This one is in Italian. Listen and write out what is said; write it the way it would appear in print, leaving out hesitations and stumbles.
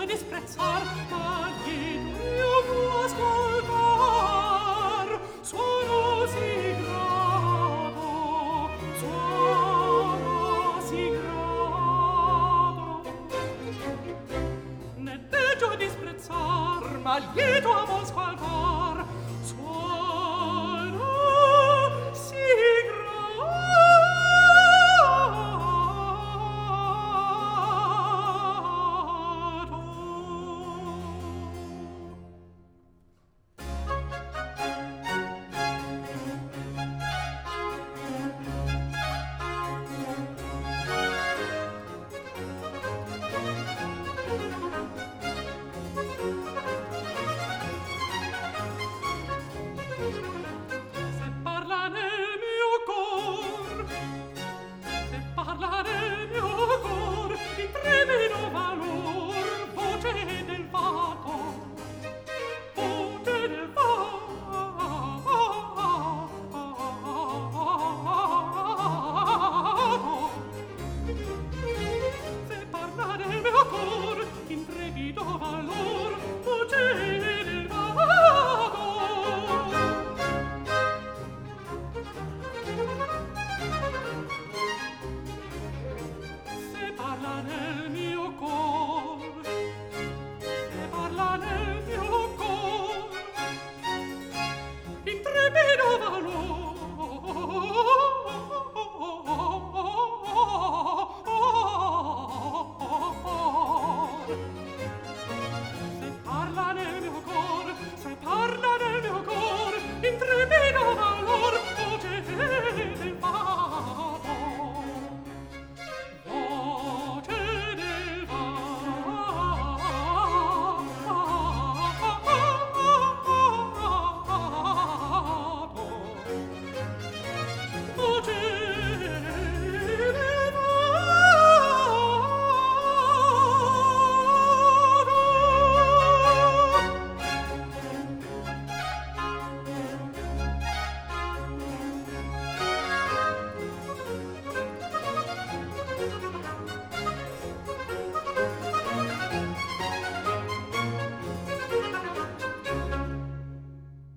disprezzar, ma il mio può ascoltar. Suono si grato, suono si grato. Ne deggio disprezzar, ma lieto amo ascoltar. Suono si Se parla nel mio cor, se parla nel mio cor, il tremendo valor, voce del fato, voce del fato. Se parla nel mio cor, intrepido valor,